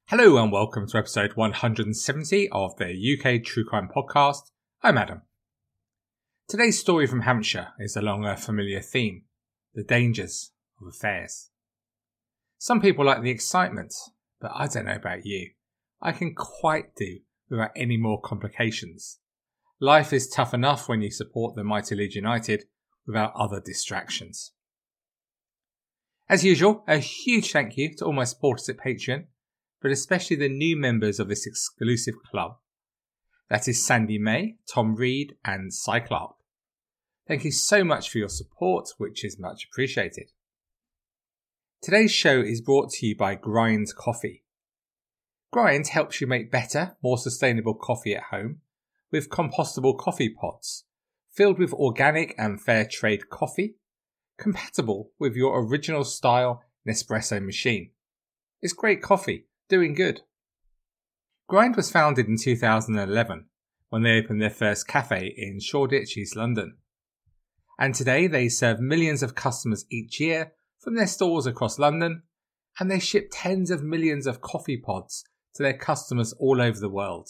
Hello and welcome to episode 170 of the UK True Crime Podcast. I'm Adam. Today's story from Hampshire is along a familiar theme, the dangers of affairs. Some people like the excitement, but I don't know about you. I can quite do without any more complications. Life is tough enough when you support the mighty Leeds United without other distractions. As usual, a huge thank you to all my supporters at Patreon, but especially the new members of this exclusive club. That is Sandy May, Tom Reed and Cy Clark. Thank you so much for your support, which is much appreciated. Today's show is brought to you by Grind Coffee. Grind helps you make better, more sustainable coffee at home with compostable coffee pods filled with organic and fair trade coffee, compatible with your original style Nespresso machine. It's great coffee. Doing good. Grind was founded in 2011 when they opened their first cafe in Shoreditch, East London. And today they serve millions of customers each year from their stores across London, and they ship tens of millions of coffee pods to their customers all over the world.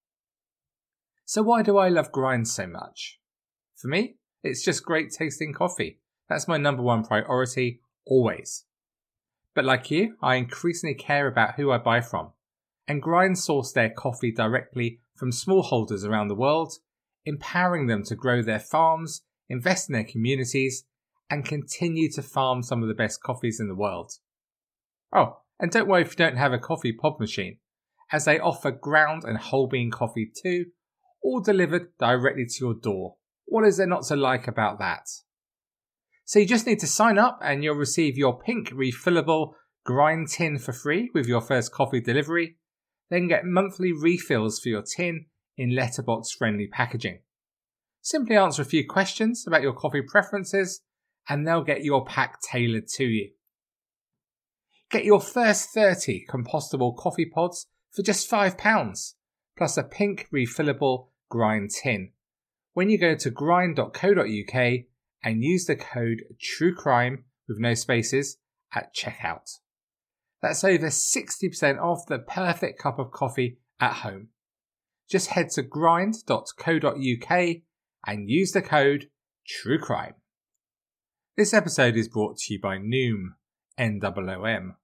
So why do I love Grind so much? For me, it's just great tasting coffee. That's my number one priority, always. But like you, I increasingly care about who I buy from, and Grind source their coffee directly from smallholders around the world, empowering them to grow their farms, invest in their communities, and continue to farm some of the best coffees in the world. Oh, and don't worry if you don't have a coffee pod machine, as they offer ground and whole bean coffee too, all delivered directly to your door. What is there not to like about that? So you just need to sign up and you'll receive your pink refillable Grind tin for free with your first coffee delivery, then get monthly refills for your tin in letterbox friendly packaging. Simply answer a few questions about your coffee preferences and they'll get your pack tailored to you. Get your first 30 compostable coffee pods for just £5 plus a pink refillable Grind tin when you go to grind.co.uk and use the code TRUECRIME with no spaces at checkout. That's over 60% off the perfect cup of coffee at home. Just head to grind.co.uk and use the code TRUECRIME. This episode is brought to you by Noom, N-O-O-M.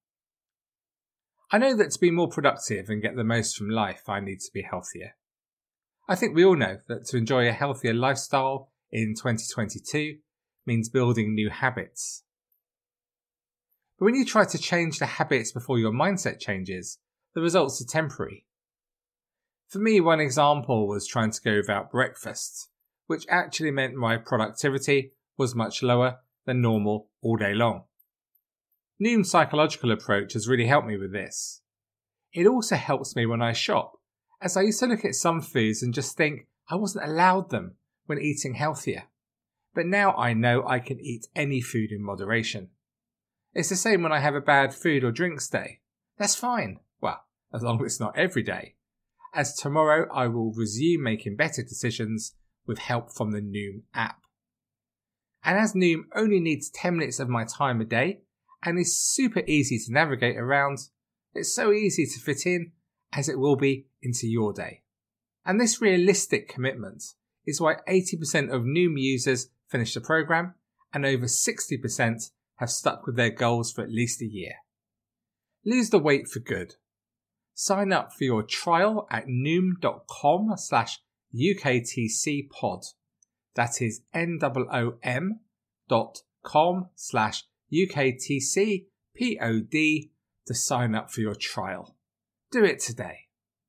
I know that to be more productive and get the most from life, I need to be healthier. I think we all know that to enjoy a healthier lifestyle in 2022 means building new habits. But when you try to change the habits before your mindset changes, the results are temporary. For me, one example was trying to go without breakfast, which actually meant my productivity was much lower than normal all day long. Noom's psychological approach has really helped me with this. It also helps me when I shop, as I used to look at some foods and just think I wasn't allowed them when eating healthier. But now I know I can eat any food in moderation. It's the same when I have a bad food or drinks day. That's fine. Well, as long as it's not every day. As tomorrow I will resume making better decisions with help from the Noom app. And as Noom only needs 10 minutes of my time a day and is super easy to navigate around, it's so easy to fit in as it will be into your day. And this realistic commitment is why 80% of Noom users finish the program and over 60% have stuck with their goals for at least a year. Lose the weight for good. Sign up for your trial at noom.com/UKTCpod. That is NOOM.com/UKTCPOD to sign up for your trial. Do it today.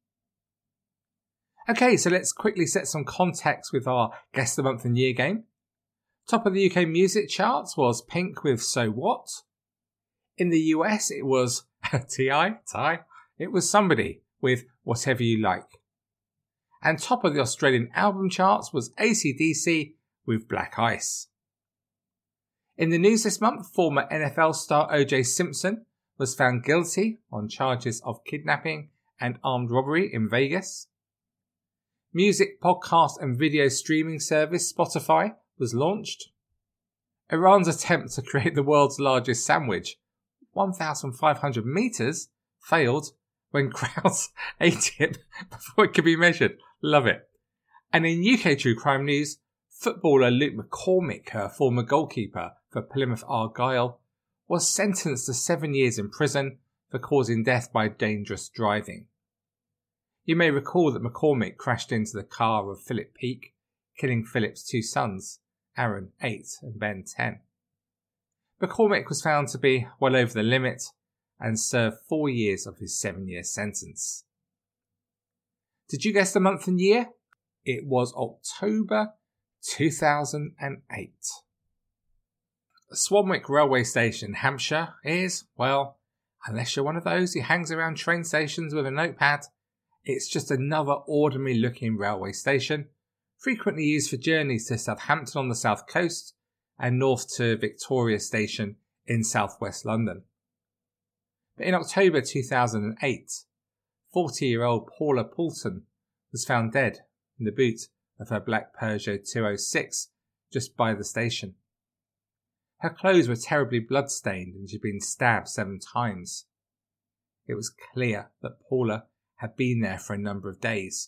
Okay, so let's quickly set some context with our Guess the Month and Year game. Top of the UK music charts was Pink with So What. In the US, it was T.I. It was Somebody with Whatever You Like. And top of the Australian album charts was AC/DC with Black Ice. In the news this month, former NFL star O.J. Simpson was found guilty on charges of kidnapping and armed robbery in Vegas. Music, podcast and video streaming service Spotify was launched. Iran's attempt to create the world's largest sandwich, 1,500 metres, failed when crowds ate it before it could be measured. Love it. And in UK true crime news, footballer Luke McCormick, a former goalkeeper for Plymouth Argyle, was sentenced to 7 years in prison for causing death by dangerous driving. You may recall that McCormick crashed into the car of Philip Peake, killing Philip's 2 sons, Aaron, 8, and Ben, 10. McCormick was found to be well over the limit and served 4 years of his 7-year sentence. Did you guess the month and year? It was October 2008. Swanwick Railway Station, Hampshire is, well, unless you're one of those who hangs around train stations with a notepad, it's just another ordinary looking railway station, frequently used for journeys to Southampton on the south coast and north to Victoria Station in southwest London. But in October 2008, 40-year-old Paula Poulton was found dead in the boot of her black Peugeot 206 just by the station. Her clothes were terribly blood-stained and she'd been stabbed 7 times. It was clear that Paula had been there for a number of days.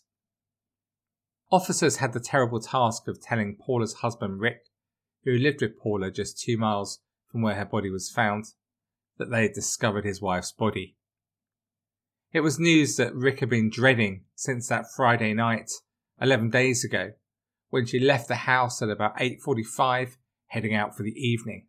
Officers had the terrible task of telling Paula's husband Rick, who lived with Paula just 2 miles from where her body was found, that they had discovered his wife's body. It was news that Rick had been dreading since that Friday night, 11 days ago, when she left the house at about 8:45, heading out for the evening.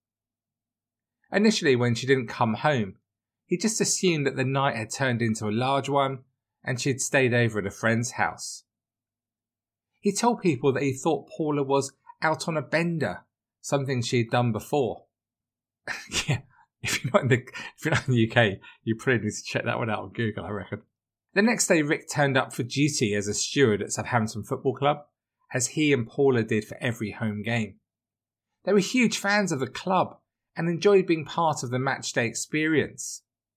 Initially, when she didn't come home, he just assumed that the night had turned into a large one and she had stayed over at a friend's house. He told people that he thought Paula was out on a bender, something she had done before. Yeah, if you're not in the UK, you probably need to check that one out on Google, I reckon. The next day, Rick turned up for duty as a steward at Southampton Football Club, as he and Paula did for every home game. They were huge fans of the club and enjoyed being part of the matchday experience.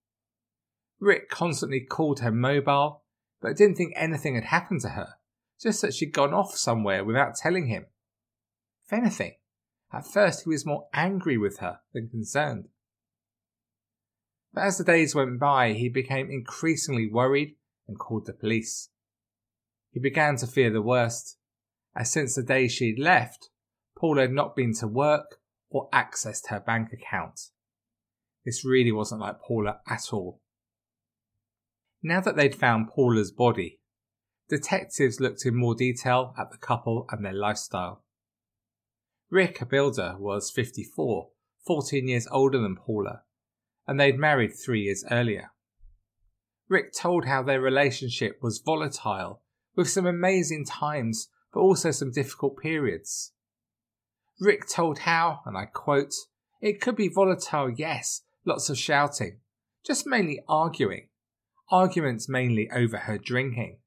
Rick constantly called her mobile, but didn't think anything had happened to her, just that she'd gone off somewhere without telling him. If anything, at first he was more angry with her than concerned. But as the days went by, he became increasingly worried and called the police. He began to fear the worst, as since the day she'd left, Paula had not been to work or accessed her bank account. This really wasn't like Paula at all. Now that they'd found Paula's body, detectives looked in more detail at the couple and their lifestyle. Rick, a builder, was 54, 14 years older than Paula, and they'd married 3 years earlier. Rick told how their relationship was volatile, with some amazing times, but also some difficult periods. Rick told how, and I quote, "It could be volatile, yes, lots of shouting, just mainly arguing. Arguments mainly over her drinking."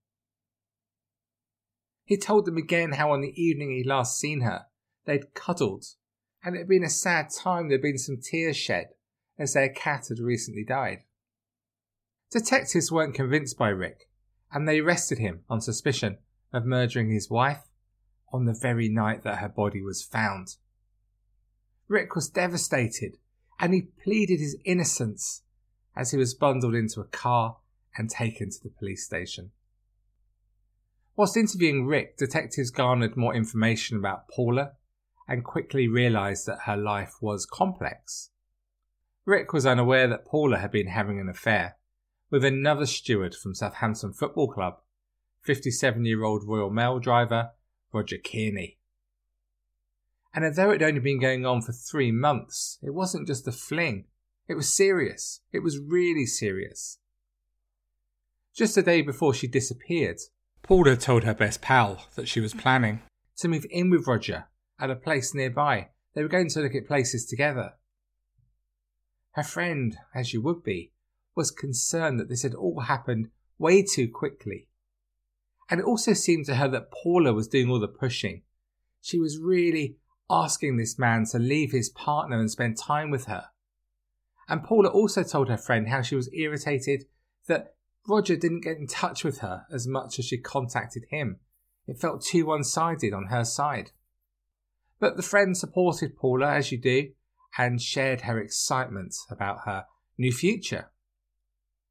He told them again how on the evening he'd last seen her, they'd cuddled, and it had been a sad time. There'd been some tears shed, as their cat had recently died. Detectives weren't convinced by Rick, and they arrested him on suspicion of murdering his wife on the very night that her body was found. Rick was devastated, and he pleaded his innocence as he was bundled into a car and taken to the police station. Whilst interviewing Rick, detectives garnered more information about Paula and quickly realised that her life was complex. Rick was unaware that Paula had been having an affair with another steward from Southampton Football Club, 57-year-old Royal Mail driver Roger Kearney. And although it had only been going on for 3 months, it wasn't just a fling. It was serious. It was really serious. Just a day before she disappeared, Paula told her best pal that she was planning to move in with Roger at a place nearby. They were going to look at places together. Her friend, as she would be, was concerned that this had all happened way too quickly. And it also seemed to her that Paula was doing all the pushing. She was really asking this man to leave his partner and spend time with her. And Paula also told her friend how she was irritated that Roger didn't get in touch with her as much as she contacted him. It felt too one-sided on her side. But the friend supported Paula, as you do, and shared her excitement about her new future.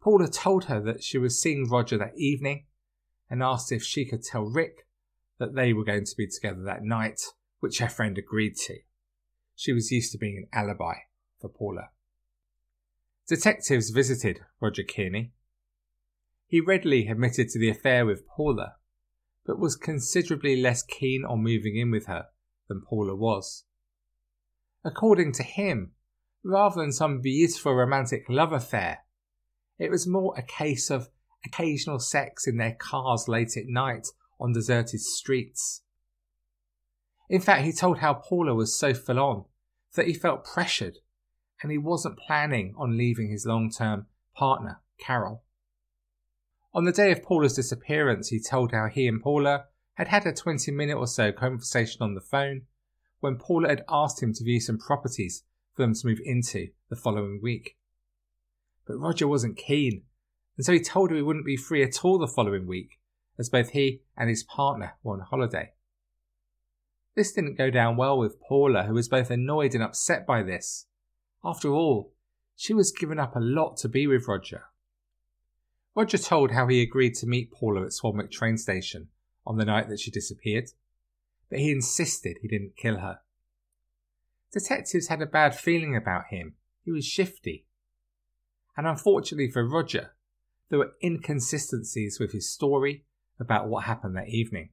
Paula told her that she was seeing Roger that evening and asked if she could tell Rick that they were going to be together that night, which her friend agreed to. She was used to being an alibi for Paula. Detectives visited Roger Kearney. He readily admitted to the affair with Paula, but was considerably less keen on moving in with her than Paula was. According to him, rather than some beautiful romantic love affair, it was more a case of occasional sex in their cars late at night on deserted streets. In fact, he told how Paula was so full on that he felt pressured and he wasn't planning on leaving his long-term partner, Carol. On the day of Paula's disappearance, he told how he and Paula had had a 20-minute or so conversation on the phone when Paula had asked him to view some properties for them to move into the following week. But Roger wasn't keen, and so he told her he wouldn't be free at all the following week, as both he and his partner were on holiday. This didn't go down well with Paula, who was both annoyed and upset by this. After all, she was giving up a lot to be with Roger. Roger told how he agreed to meet Paula at Swanwick train station on the night that she disappeared, but he insisted he didn't kill her. Detectives had a bad feeling about him. He was shifty. And unfortunately for Roger, there were inconsistencies with his story about what happened that evening.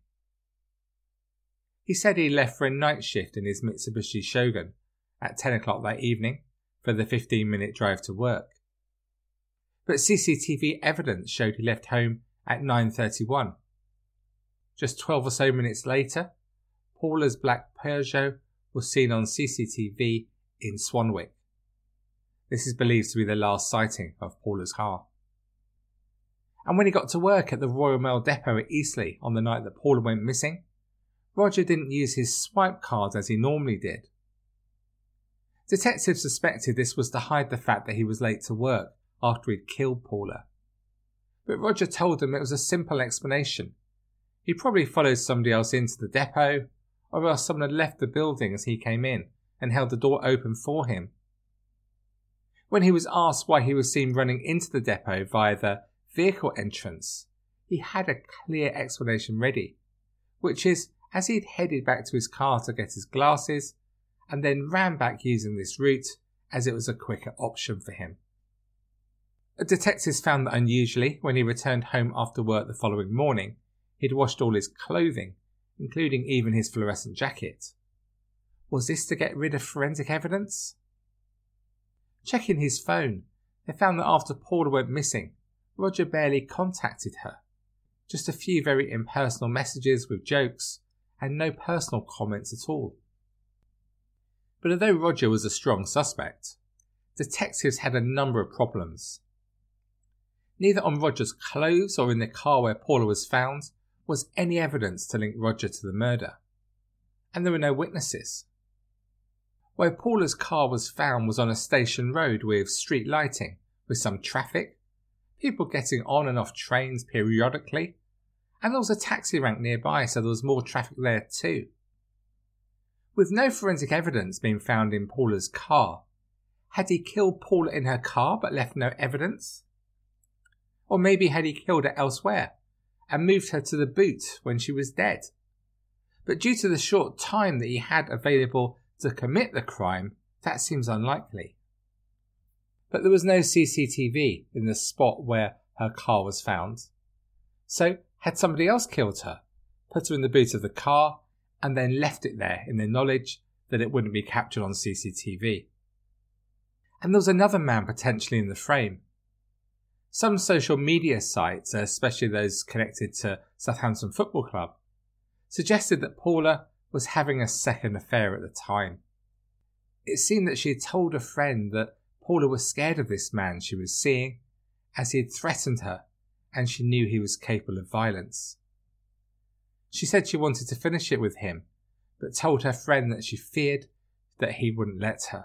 He said he left for a night shift in his Mitsubishi Shogun at 10 o'clock that evening for the 15-minute drive to work. But CCTV evidence showed he left home at 9:31. Just 12 or so minutes later, Paula's black Peugeot was seen on CCTV in Swanwick. This is believed to be the last sighting of Paula's car. And when he got to work at the Royal Mail depot at Eastleigh on the night that Paula went missing, Roger didn't use his swipe card as he normally did. Detectives suspected this was to hide the fact that he was late to work after he'd killed Paula. But Roger told them it was a simple explanation. He probably followed somebody else into the depot, or else someone had left the building as he came in and held the door open for him. When he was asked why he was seen running into the depot via the vehicle entrance, he had a clear explanation ready, which is as he'd headed back to his car to get his glasses and then ran back using this route as it was a quicker option for him. Detectives found that unusually, when he returned home after work the following morning, he'd washed all his clothing, including even his fluorescent jacket. Was this to get rid of forensic evidence? Checking his phone, they found that after Paula went missing, Roger barely contacted her. Just a few very impersonal messages with jokes, and no personal comments at all. But although Roger was a strong suspect, detectives had a number of problems. Neither on Roger's clothes or in the car where Paula was found was any evidence to link Roger to the murder. And there were no witnesses. Where Paula's car was found was on a station road with street lighting, with some traffic, people getting on and off trains periodically, and there was a taxi rank nearby, so there was more traffic there too. With no forensic evidence being found in Paula's car, had he killed Paula in her car but left no evidence? Or maybe had he killed her elsewhere and moved her to the boot when she was dead? But due to the short time that he had available to commit the crime, that seems unlikely. But there was no CCTV in the spot where her car was found. So had somebody else killed her, put her in the boot of the car, and then left it there in the knowledge that it wouldn't be captured on CCTV? And there was another man potentially in the frame. Some social media sites, especially those connected to Southampton Football Club, suggested that Paula was having a second affair at the time. It seemed that she had told a friend that Paula was scared of this man she was seeing, as he had threatened her, and she knew he was capable of violence. She said she wanted to finish it with him, but told her friend that she feared that he wouldn't let her.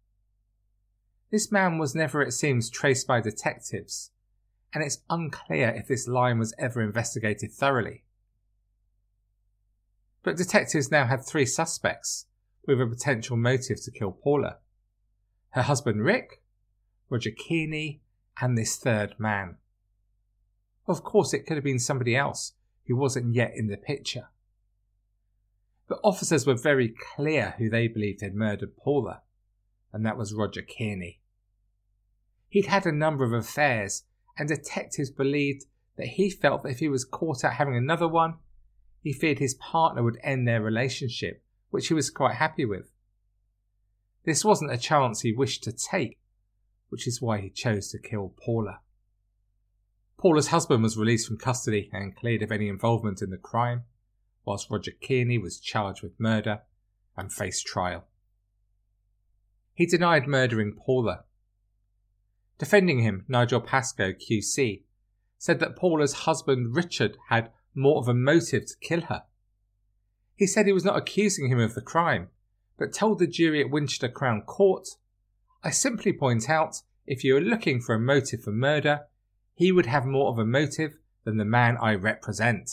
This man was never, it seems, traced by detectives, and it's unclear if this line was ever investigated thoroughly. But detectives now had 3 suspects with a potential motive to kill Paula: her husband Rick, Roger Kearney, and this third man. Of course, it could have been somebody else who wasn't yet in the picture. But officers were very clear who they believed had murdered Paula, and that was Roger Kearney. He'd had a number of affairs, and detectives believed that he felt that if he was caught out having another one, he feared his partner would end their relationship, which he was quite happy with. This wasn't a chance he wished to take, which is why he chose to kill Paula. Paula's husband was released from custody and cleared of any involvement in the crime, whilst Roger Kearney was charged with murder and faced trial. He denied murdering Paula. Defending him, Nigel Pascoe QC said that Paula's husband Richard had more of a motive to kill her. He said he was not accusing him of the crime, but told the jury at Winchester Crown Court, "I simply point out, if you are looking for a motive for murder, he would have more of a motive than the man I represent."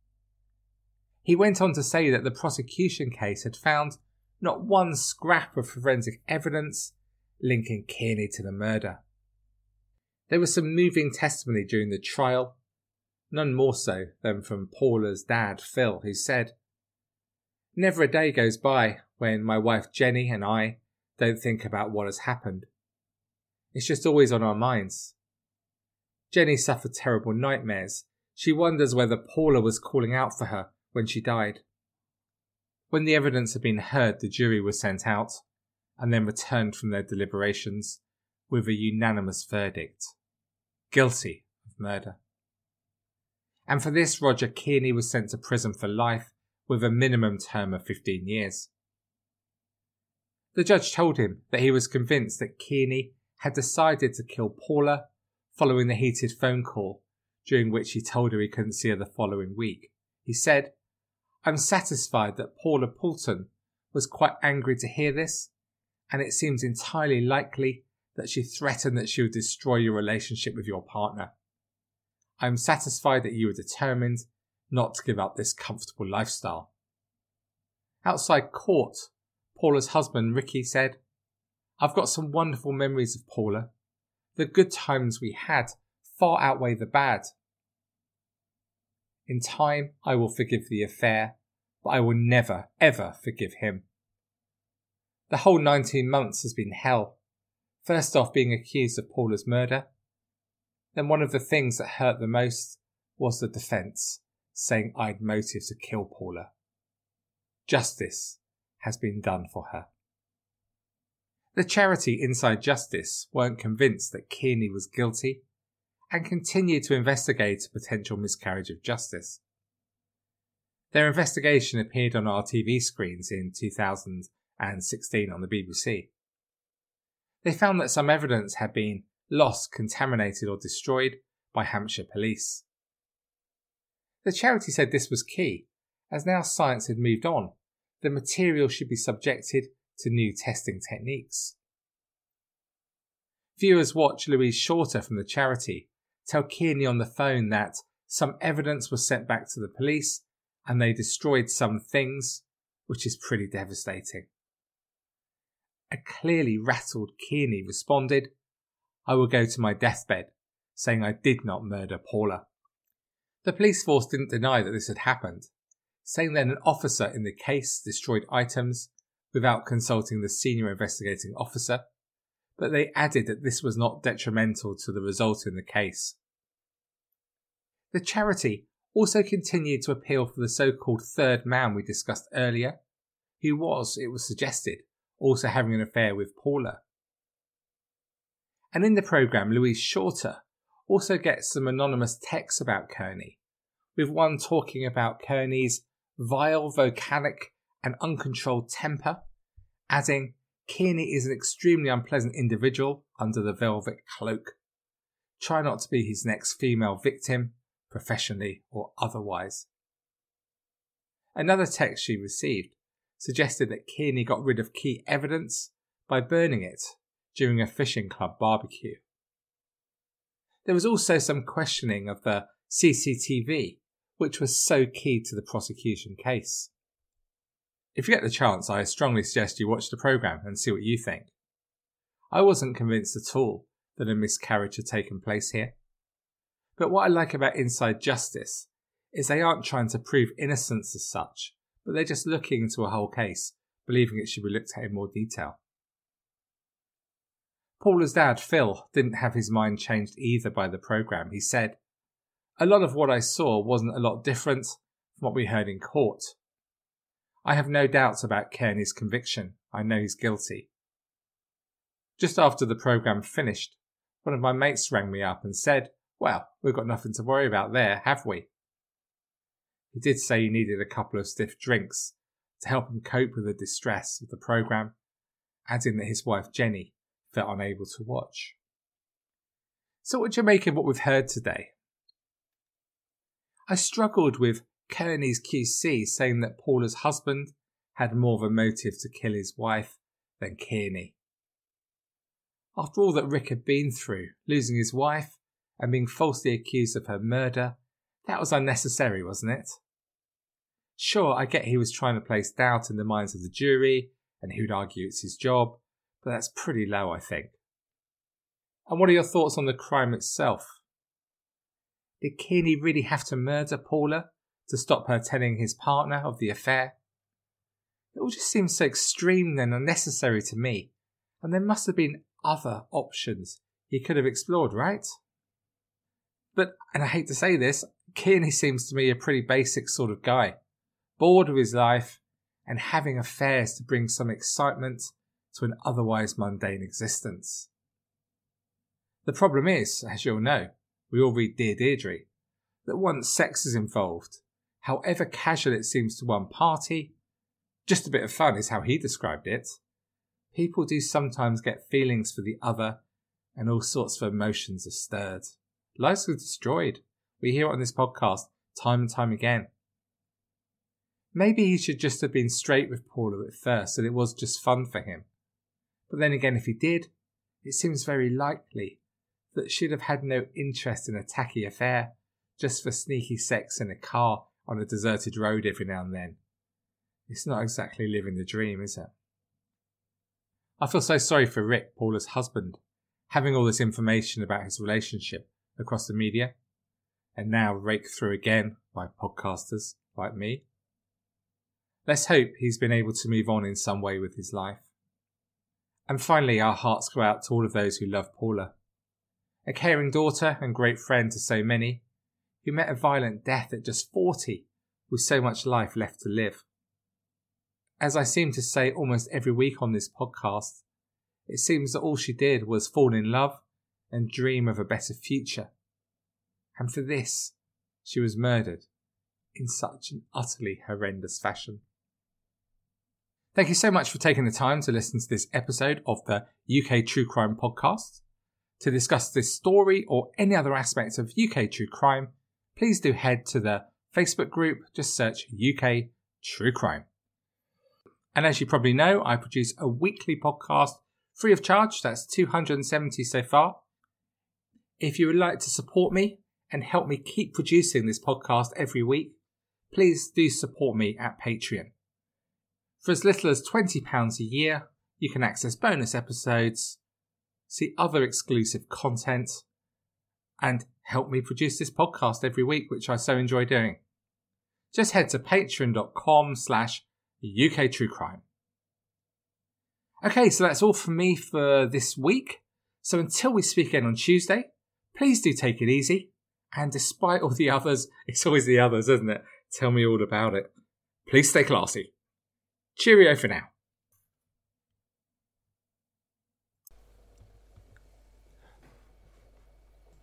He went on to say that the prosecution case had found not one scrap of forensic evidence linking Kearney to the murder. There was some moving testimony during the trial, none more so than from Paula's dad, Phil, who said, "Never a day goes by when my wife Jenny and I don't think about what has happened. It's just always on our minds. Jenny suffered terrible nightmares. She wonders whether Paula was calling out for her when she died." When the evidence had been heard, the jury was sent out and then returned from their deliberations with a unanimous verdict: guilty of murder. And for this, Roger Kearney was sent to prison for life with a minimum term of 15 years. The judge told him that he was convinced that Kearney had decided to kill Paula following the heated phone call during which he told her he couldn't see her the following week. He said, "I'm satisfied that Paula Poulton was quite angry to hear this, and it seems entirely likely that she threatened that she would destroy your relationship with your partner. I'm satisfied that you were determined not to give up this comfortable lifestyle." Outside court, Paula's husband Ricky said, "I've got some wonderful memories of Paula. The good times we had far outweigh the bad. In time, I will forgive the affair, but I will never, ever forgive him. The whole 19 months has been hell. First off, being accused of Paula's murder. Then one of the things that hurt the most was the defence saying I'd motive to kill Paula. Justice has been done for her." The charity Inside Justice weren't convinced that Kearney was guilty and continued to investigate a potential miscarriage of justice. Their investigation appeared on our TV screens in 2016 on the BBC. They found that some evidence had been lost, contaminated or destroyed by Hampshire police. The charity said this was key, as now science had moved on, the material should be subjected to new testing techniques. Viewers watch Louise Shorter from the charity tell Kearney on the phone that some evidence was sent back to the police and they destroyed some things, which is pretty devastating. A clearly rattled Kearney responded, "I will go to my deathbed, saying I did not murder Paula." The police force didn't deny that this had happened, saying that an officer in the case destroyed items without consulting the senior investigating officer, but they added that this was not detrimental to the result in the case. The charity also continued to appeal for the so-called third man we discussed earlier, who was, it was suggested, also having an affair with Paula. And in the programme, Louise Shorter also gets some anonymous texts about Kearney, with one talking about Kearney's vile, volcanic and uncontrolled temper, adding, "Kearney is an extremely unpleasant individual under the velvet cloak. Try not to be his next female victim, professionally or otherwise." Another text she received suggested that Kearney got rid of key evidence by burning it during a fishing club barbecue. There was also some questioning of the CCTV, which was so key to the prosecution case. If you get the chance, I strongly suggest you watch the programme and see what you think. I wasn't convinced at all that a miscarriage had taken place here. But what I like about Inside Justice is they aren't trying to prove innocence as such, but they're just looking into a whole case, believing it should be looked at in more detail. Paula's dad, Phil, didn't have his mind changed either by the programme. He said, "A lot of what I saw wasn't a lot different from what we heard in court. I have no doubts about Kearney's conviction. I know he's guilty." Just after the programme finished, one of my mates rang me up and said, "Well, we've got nothing to worry about there, have we?" He did say he needed a couple of stiff drinks to help him cope with the distress of the programme, adding that his wife Jenny felt unable to watch. So what do you make of what we've heard today? I struggled with Kearney's QC saying that Paula's husband had more of a motive to kill his wife than Kearney. After all that Rick had been through, losing his wife and being falsely accused of her murder, that was unnecessary, wasn't it? Sure, I get he was trying to place doubt in the minds of the jury and who'd argue it's his job, but that's pretty low, I think. And what are your thoughts on the crime itself? Did Kearney really have to murder Paula to stop her telling his partner of the affair? It all just seems so extreme and unnecessary to me, and there must have been other options he could have explored, right? But, and I hate to say this, Kearney seems to me a pretty basic sort of guy, bored with his life and having affairs to bring some excitement to an otherwise mundane existence. The problem is, as you'll know, we all read Dear Deirdre, that once sex is involved, however casual it seems to one party, just a bit of fun is how he described it, people do sometimes get feelings for the other and all sorts of emotions are stirred. Lives are destroyed. We hear it on this podcast time and time again. Maybe he should just have been straight with Paula at first and it was just fun for him. But then again, if he did, it seems very likely that she'd have had no interest in a tacky affair just for sneaky sex in a car on a deserted road every now and then. It's not exactly living the dream, is it? I feel so sorry for Rick, Paula's husband, having all this information about his relationship across the media, and now raked through again by podcasters like me. Let's hope he's been able to move on in some way with his life. And finally, our hearts go out to all of those who love Paula. A caring daughter and great friend to so many, who met a violent death at just 40 with so much life left to live. As I seem to say almost every week on this podcast, it seems that all she did was fall in love and dream of a better future. And for this, she was murdered in such an utterly horrendous fashion. Thank you so much for taking the time to listen to this episode of the UK True Crime Podcast. To discuss this story or any other aspect of UK True Crime, please do head to the Facebook group. Just search UK True Crime. And as you probably know, I produce a weekly podcast free of charge. That's 270 so far. If you would like to support me and help me keep producing this podcast every week, please do support me at Patreon. For as little as £20 a year, you can access bonus episodes, see other exclusive content, and help me produce this podcast every week, which I so enjoy doing. Just head to patreon.com/UK True Crime. Okay, so that's all from me for this week. So until we speak again on Tuesday, please do take it easy. And despite all the others, it's always the others, isn't it? Tell me all about it. Please stay classy. Cheerio for now.